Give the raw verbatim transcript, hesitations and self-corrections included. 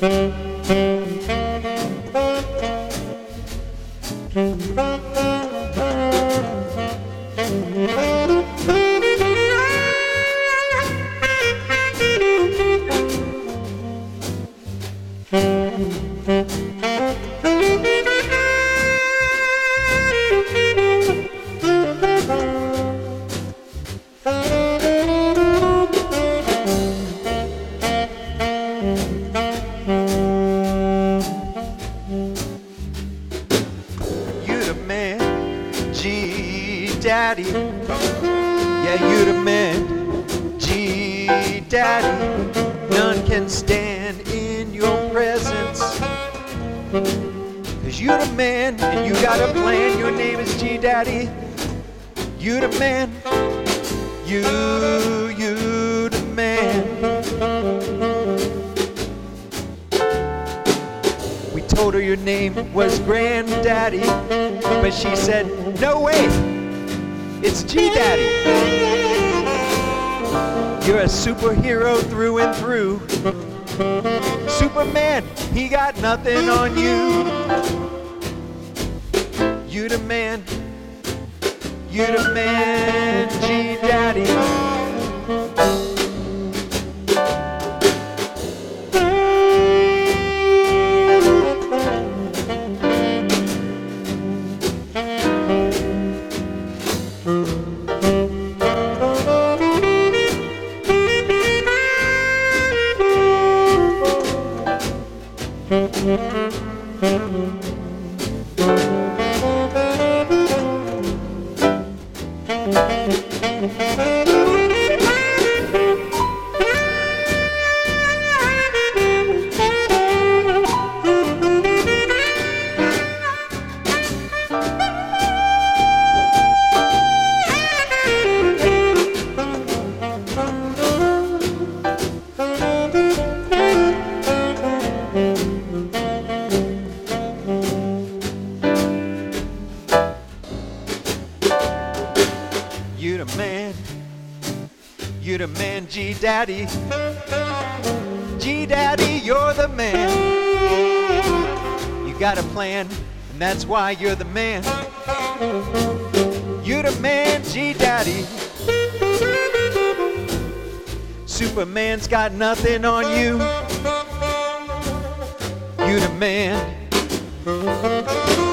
You the man, G-Daddy. Yeah, you the man, G-Daddy. None can stand in your presence, 'cause you the man and you got a plan. Your name is G-Daddy. You the man, you, you the man. We told her your name was Granddaddy, but she said, no way, it's G-Daddy. You're a superhero through and through. Superman, he got nothing on you. You the man, you the man, G-Daddy. You the man, you the man, G-Daddy. G-Daddy, you're the man. You got a plan, and that's why you're the man. You the man, G-Daddy. Superman's got nothing on you. You the man.